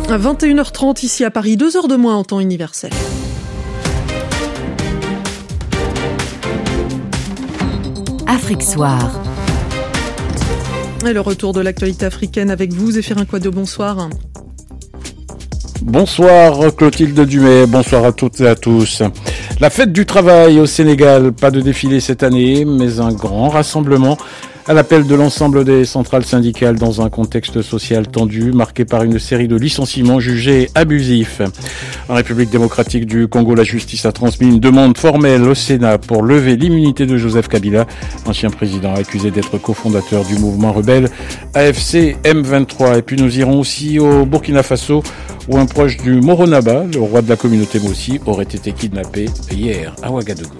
À 21h30 ici à Paris, 2 heures de moins en temps universel. Afrique Soir. Et le retour de l'actualité africaine avec vous, Zéphirin Quado, bonsoir. Bonsoir Clotilde Dumais, bonsoir à toutes et à tous. La fête du travail au Sénégal, pas de défilé cette année, mais un grand rassemblement à l'appel de l'ensemble des centrales syndicales dans un contexte social tendu, marqué par une série de licenciements jugés abusifs. En République démocratique du Congo, la justice a transmis une demande formelle au Sénat pour lever l'immunité de Joseph Kabila, ancien président accusé d'être cofondateur du mouvement rebelle AFC M23. Et puis nous irons aussi au Burkina Faso, où un proche du Moronaba, le roi de la communauté Mossi, aurait été kidnappé hier à Ouagadougou.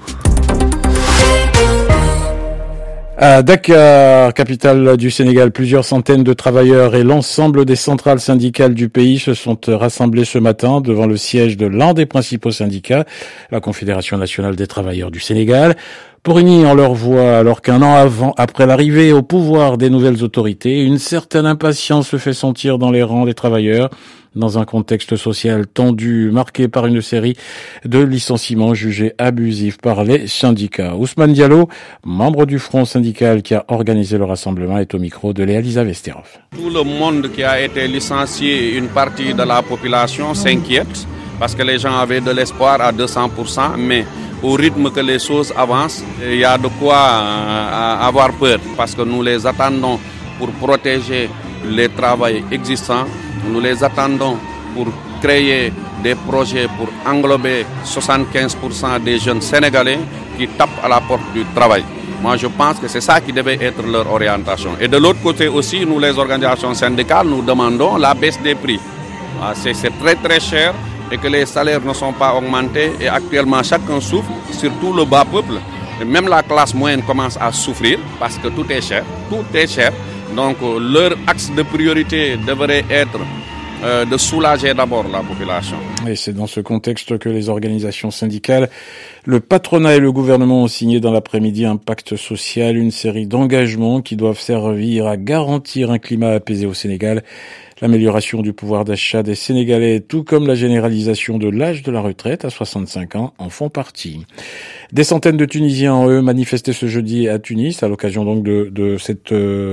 À Dakar, capitale du Sénégal, plusieurs centaines de travailleurs et l'ensemble des centrales syndicales du pays se sont rassemblés ce matin devant le siège de l'un des principaux syndicats, la Confédération nationale des travailleurs du Sénégal, pour unir leur voix alors qu'un an après l'arrivée au pouvoir des nouvelles autorités, une certaine impatience se fait sentir dans les rangs des travailleurs, dans un contexte social tendu, marqué par une série de licenciements jugés abusifs par les syndicats. Ousmane Diallo, membre du front syndical qui a organisé le rassemblement, est au micro de Léa Lisa Vesterov. Tout le monde qui a été licencié, une partie de la population s'inquiète parce que les gens avaient de l'espoir à 200%, mais au rythme que les choses avancent, il y a de quoi avoir peur parce que nous les attendons pour protéger les travails existants. Nous les attendons pour créer des projets pour englober 75% des jeunes Sénégalais qui tapent à la porte du travail. Moi, je pense que c'est ça qui devait être leur orientation. Et de l'autre côté aussi, nous, les organisations syndicales, nous demandons la baisse des prix. C'est très très cher et que les salaires ne sont pas augmentés. Et actuellement, chacun souffre, surtout le bas peuple. Et même la classe moyenne commence à souffrir parce que tout est cher. Tout est cher. Donc leur axe de priorité devrait être de soulager d'abord la population. Et c'est dans ce contexte que les organisations syndicales, le patronat et le gouvernement ont signé dans l'après-midi un pacte social, une série d'engagements qui doivent servir à garantir un climat apaisé au Sénégal. L'amélioration du pouvoir d'achat des Sénégalais, tout comme la généralisation de l'âge de la retraite à 65 ans, en font partie. Des centaines de Tunisiens, eux, manifestaient ce jeudi à Tunis, à l'occasion donc de cette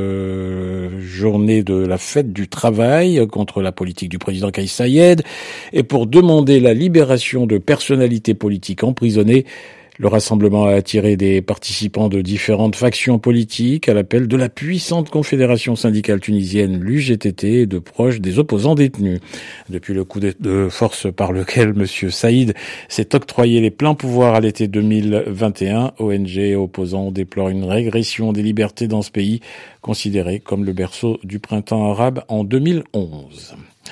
journée de la fête du travail contre la politique du président Kais Saied, et pour demander la libération de personnalités politiques emprisonnées. Le rassemblement a attiré des participants de différentes factions politiques à l'appel de la puissante confédération syndicale tunisienne, l'UGTT, et de proches des opposants détenus. Depuis le coup de force par lequel M. Saïd s'est octroyé les pleins pouvoirs à l'été 2021, ONG et opposants déplorent une régression des libertés dans ce pays, considéré comme le berceau du printemps arabe en 2011.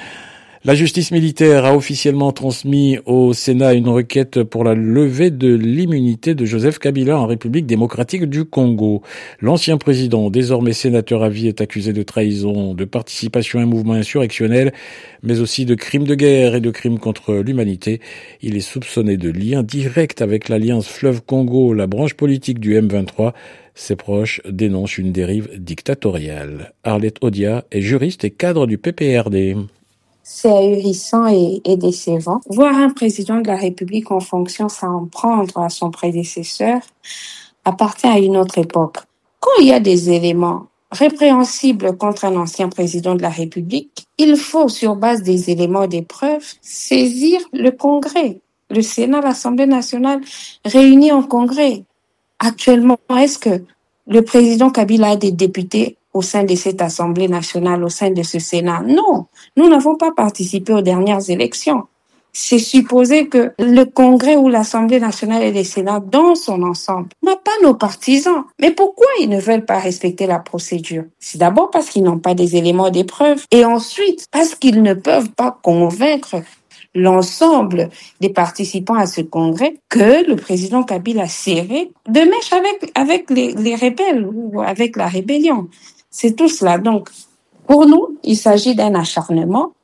La justice militaire a officiellement transmis au Sénat une requête pour la levée de l'immunité de Joseph Kabila en République démocratique du Congo. L'ancien président, désormais sénateur à vie, est accusé de trahison, de participation à un mouvement insurrectionnel, mais aussi de crimes de guerre et de crimes contre l'humanité. Il est soupçonné de lien direct avec l'Alliance Fleuve Congo, la branche politique du M23. Ses proches dénoncent une dérive dictatoriale. Arlette Odia est juriste et cadre du PPRD. C'est ahurissant et décevant. Voir un président de la République en fonction s'en prendre à son prédécesseur appartient à une autre époque. Quand il y a des éléments répréhensibles contre un ancien président de la République, il faut, sur base des éléments des preuves, saisir le Congrès, le Sénat, l'Assemblée nationale réunis en Congrès. Actuellement, est-ce que le président Kabila a des députés au sein de cette Assemblée nationale, au sein de ce Sénat? Non, nous n'avons pas participé aux dernières élections. C'est supposé que le Congrès ou l'Assemblée nationale et le Sénat dans son ensemble n'a pas nos partisans. Mais pourquoi ils ne veulent pas respecter la procédure? C'est d'abord parce qu'ils n'ont pas des éléments de preuve et ensuite parce qu'ils ne peuvent pas convaincre l'ensemble des participants à ce congrès que le président Kabila serait de mèche avec les rebelles ou avec la rébellion. C'est tout cela. Donc, pour nous, il s'agit d'un acharnement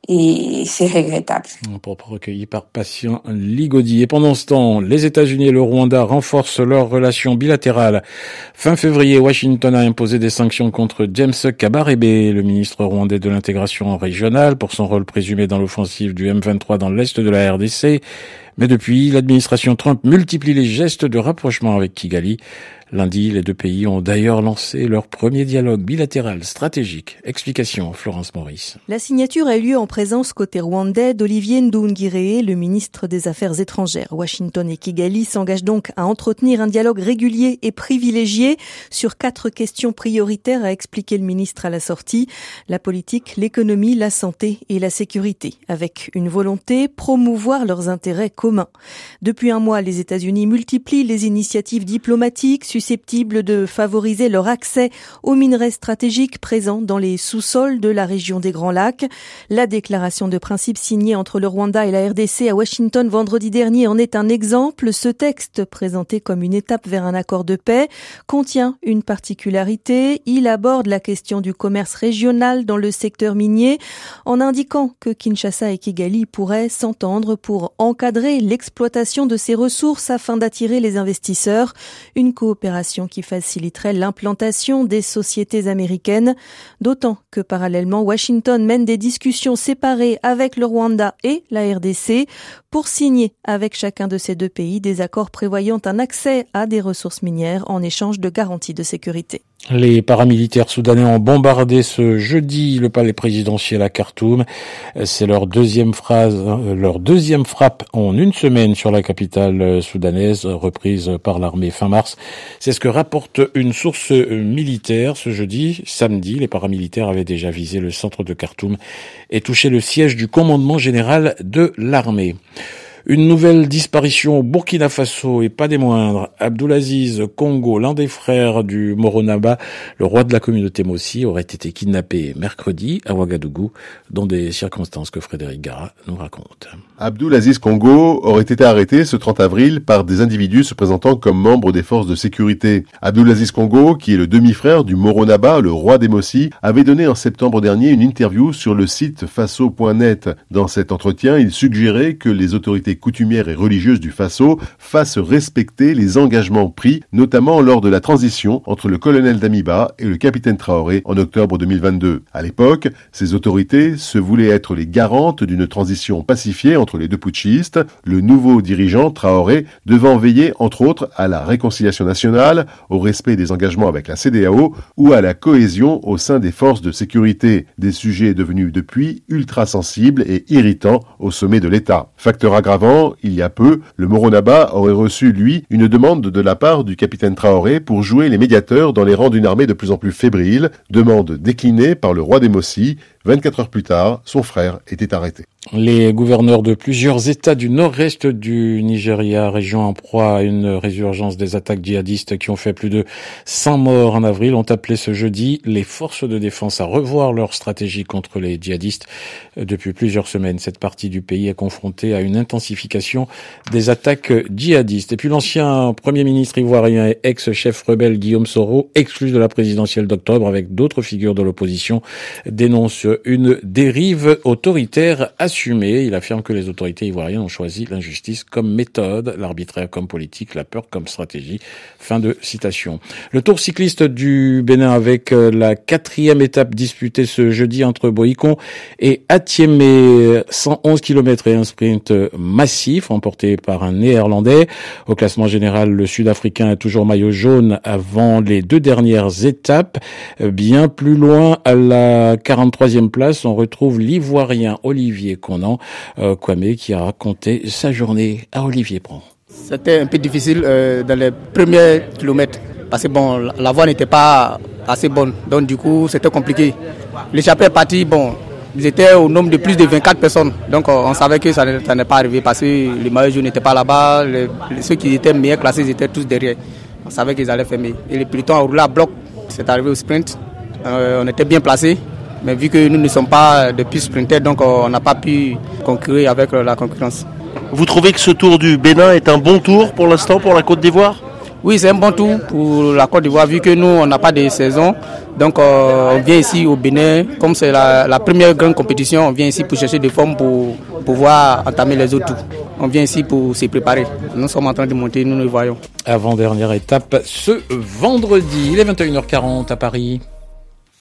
et c'est regrettable. Un propos recueilli par Patient Ligodi. Et pendant ce temps, les États-Unis et le Rwanda renforcent leurs relations bilatérales. Fin février, Washington a imposé des sanctions contre James Kabarebe, le ministre rwandais de l'intégration régionale, pour son rôle présumé dans l'offensive du M23 dans l'est de la RDC. Mais depuis, l'administration Trump multiplie les gestes de rapprochement avec Kigali. Lundi, les deux pays ont d'ailleurs lancé leur premier dialogue bilatéral stratégique. Explication, Florence Maurice. La signature a eu lieu en présence côté rwandais d'Olivier Nduhungirehe, le ministre des Affaires étrangères. Washington et Kigali s'engagent donc à entretenir un dialogue régulier et privilégié sur 4 questions prioritaires, a expliqué le ministre à la sortie. La politique, l'économie, la santé et la sécurité, avec une volonté, promouvoir leurs intérêts communs. Depuis un mois, les États-Unis multiplient les initiatives diplomatiques susceptibles de favoriser leur accès aux minerais stratégiques présents dans les sous-sols de la région des Grands Lacs. La déclaration de principe signée entre le Rwanda et la RDC à Washington vendredi dernier en est un exemple. Ce texte, présenté comme une étape vers un accord de paix, contient une particularité. Il aborde la question du commerce régional dans le secteur minier en indiquant que Kinshasa et Kigali pourraient s'entendre pour encadrer l'exploitation de ces ressources afin d'attirer les investisseurs. Une coopération qui faciliterait l'implantation des sociétés américaines, d'autant que parallèlement Washington mène des discussions séparées avec le Rwanda et la RDC pour signer avec chacun de ces deux pays des accords prévoyant un accès à des ressources minières en échange de garanties de sécurité. Les paramilitaires soudanais ont bombardé ce jeudi le palais présidentiel à Khartoum. C'est leur deuxième frappe en une semaine sur la capitale soudanaise, reprise par l'armée fin mars. C'est ce que rapporte une source militaire ce jeudi. Samedi, les paramilitaires avaient déjà visé le centre de Khartoum et touché le siège du commandement général de l'armée. Une nouvelle disparition au Burkina Faso et pas des moindres. Abdulaziz Congo, l'un des frères du Moronaba, le roi de la communauté Mossi, aurait été kidnappé mercredi à Ouagadougou, dans des circonstances que Frédéric Gara nous raconte. Abdulaziz Congo aurait été arrêté ce 30 avril par des individus se présentant comme membres des forces de sécurité. Abdulaziz Congo, qui est le demi-frère du Moronaba, le roi des Mossi, avait donné en septembre dernier une interview sur le site faso.net. Dans cet entretien, il suggérait que les autorités coutumières et religieuses du Faso fassent respecter les engagements pris, notamment lors de la transition entre le colonel Damiba et le capitaine Traoré en octobre 2022. À l'époque, ces autorités se voulaient être les garantes d'une transition pacifiée entre les deux putschistes, le nouveau dirigeant Traoré devant veiller entre autres à la réconciliation nationale, au respect des engagements avec la CEDEAO ou à la cohésion au sein des forces de sécurité, des sujets devenus depuis ultra sensibles et irritants au sommet de l'État. Facteur aggravant, il y a peu, le Moronaba aurait reçu, lui, une demande de la part du capitaine Traoré pour jouer les médiateurs dans les rangs d'une armée de plus en plus fébrile, demande déclinée par le roi des Mossi. 24 heures plus tard, son frère était arrêté. Les gouverneurs de plusieurs États du nord-est du Nigeria, région en proie à une résurgence des attaques djihadistes qui ont fait plus de 100 morts en avril, ont appelé ce jeudi les forces de défense à revoir leur stratégie contre les djihadistes. Depuis plusieurs semaines, cette partie du pays est confrontée à une intensification des attaques djihadistes. Et puis l'ancien premier ministre ivoirien et ex-chef rebelle Guillaume Soro, exclu de la présidentielle d'octobre avec d'autres figures de l'opposition, dénonce une dérive autoritaire assumée. Il affirme que les autorités ivoiriennes ont choisi l'injustice comme méthode, l'arbitraire comme politique, la peur comme stratégie. Fin de citation. Le Tour cycliste du Bénin avec la 4e étape disputée ce jeudi entre Boïcon et Atiémé, 111 km et un sprint massif remporté par un Néerlandais. Au classement général, le Sud-Africain est toujours maillot jaune avant les 2 dernières étapes. Bien plus loin, à la 43e place, on retrouve l'Ivoirien Olivier Conan, Kwame, qui a raconté sa journée à Olivier Prand. C'était un peu difficile dans les premiers kilomètres parce que bon, la voie n'était pas assez bonne, donc du coup c'était compliqué. L'échappée est partie, bon, ils étaient au nombre de plus de 24 personnes, donc on savait que ça n'est pas arrivé parce que les maillots jaunes n'étaient pas là-bas, ceux qui étaient meilleurs classés ils étaient tous derrière. On savait qu'ils allaient fermer. Et le peloton a roulé à bloc, c'est arrivé au sprint, on était bien placés. Mais vu que nous ne sommes pas depuis sprinters, donc on n'a pas pu concurrer avec la concurrence. Vous trouvez que ce tour du Bénin est un bon tour pour l'instant pour la Côte d'Ivoire ? Oui, c'est un bon tour pour la Côte d'Ivoire vu que nous, on n'a pas de saison. Donc, on vient ici au Bénin. Comme c'est la première grande compétition, on vient ici pour chercher des formes pour pouvoir entamer les autres tours. On vient ici pour se préparer. Nous sommes en train de monter, nous le voyons. Avant-dernière étape ce vendredi, il est 21h40 à Paris.